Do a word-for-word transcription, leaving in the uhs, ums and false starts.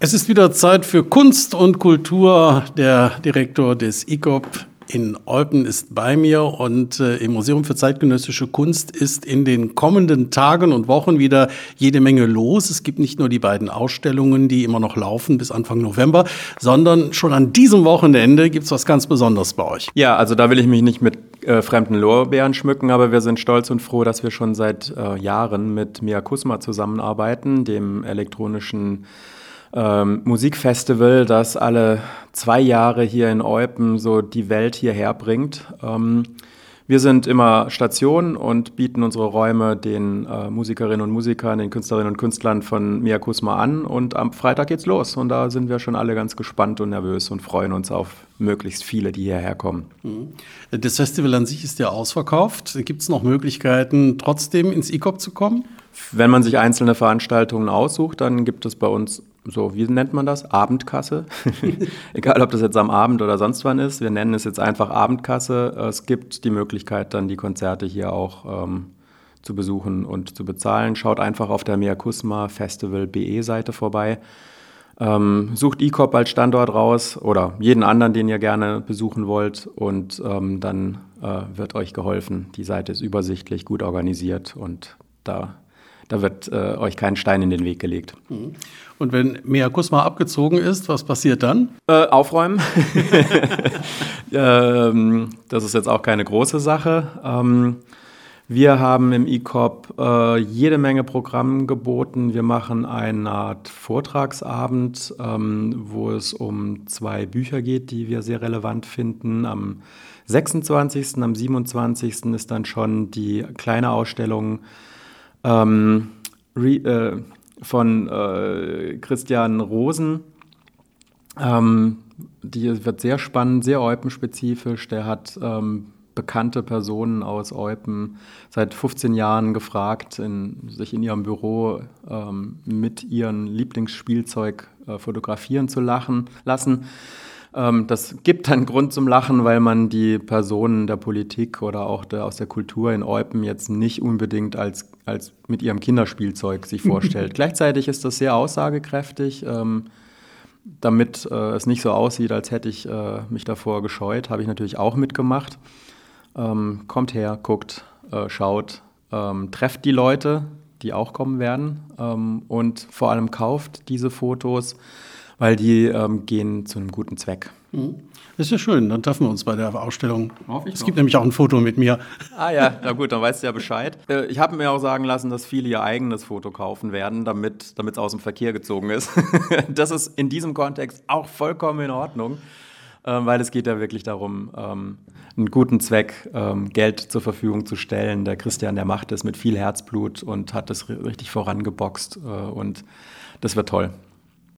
Es ist wieder Zeit für Kunst und Kultur. Der Direktor des I C O P in Eupen ist bei mir und äh, im Museum für zeitgenössische Kunst ist in den kommenden Tagen und Wochen wieder jede Menge los. Es gibt nicht nur die beiden Ausstellungen, die immer noch laufen bis Anfang November, sondern schon an diesem Wochenende gibt es was ganz Besonderes bei euch. Ja, also da will ich mich nicht mit äh, fremden Lorbeeren schmücken, aber wir sind stolz und froh, dass wir schon seit äh, Jahren mit Miakusma zusammenarbeiten, dem elektronischen Ähm, Musikfestival, das alle zwei Jahre hier in Eupen so die Welt hierher bringt. Ähm, wir sind immer Station und bieten unsere Räume den äh, Musikerinnen und Musikern, den Künstlerinnen und Künstlern von Miakusma an und am Freitag geht's los und da sind wir schon alle ganz gespannt und nervös und freuen uns auf möglichst viele, die hierher kommen. Das Festival an sich ist ja ausverkauft. Gibt es noch Möglichkeiten, trotzdem ins I C O P zu kommen? Wenn man sich einzelne Veranstaltungen aussucht, dann gibt es bei uns so, wie nennt man das? Abendkasse. Egal, ob das jetzt am Abend oder sonst wann ist. Wir nennen es jetzt einfach Abendkasse. Es gibt die Möglichkeit, dann die Konzerte hier auch ähm, zu besuchen und zu bezahlen. Schaut einfach auf der Miakusma Festival B E Seite vorbei. Ähm, sucht I C O P als Standort raus oder jeden anderen, den ihr gerne besuchen wollt. Und ähm, dann äh, wird euch geholfen. Die Seite ist übersichtlich, gut organisiert und da Da wird äh, euch kein Stein in den Weg gelegt. Und wenn Miakusma abgezogen ist, was passiert dann? Äh, aufräumen. ähm, das ist jetzt auch keine große Sache. Ähm, wir haben im I C O P äh, jede Menge Programm geboten. Wir machen eine Art Vortragsabend, ähm, wo es um zwei Bücher geht, die wir sehr relevant finden. Am sechsundzwanzigsten, am siebenundzwanzigsten ist dann schon die kleine Ausstellung Ähm, re, äh, von äh, Christian Rosen. Ähm, die wird sehr spannend, sehr eupenspezifisch. Der hat ähm, bekannte Personen aus Eupen seit fünfzehn Jahren gefragt, in, sich in ihrem Büro ähm, mit ihrem Lieblingsspielzeug äh, fotografieren zu lachen, lassen. Das gibt dann Grund zum Lachen, weil man die Personen der Politik oder auch der, aus der Kultur in Eupen jetzt nicht unbedingt als, als mit ihrem Kinderspielzeug sich vorstellt. Gleichzeitig ist das sehr aussagekräftig. Ähm, damit äh, es nicht so aussieht, als hätte ich äh, mich davor gescheut, habe ich natürlich auch mitgemacht. Ähm, kommt her, guckt, äh, schaut, ähm, trefft die Leute, die auch kommen werden ähm, und vor allem kauft diese Fotos, weil die ähm, gehen zu einem guten Zweck. Das ist ja schön, dann treffen wir uns bei der Ausstellung. Es noch. gibt nämlich auch ein Foto mit mir. Ah ja, na gut, dann weißt du ja Bescheid. Äh, ich habe mir auch sagen lassen, dass viele ihr eigenes Foto kaufen werden, damit es aus dem Verkehr gezogen ist. Das ist in diesem Kontext auch vollkommen in Ordnung, äh, weil es geht ja wirklich darum, ähm, einen guten Zweck, ähm, Geld zur Verfügung zu stellen. Der Christian, der macht es mit viel Herzblut und hat das richtig vorangeboxt äh, und das wird toll.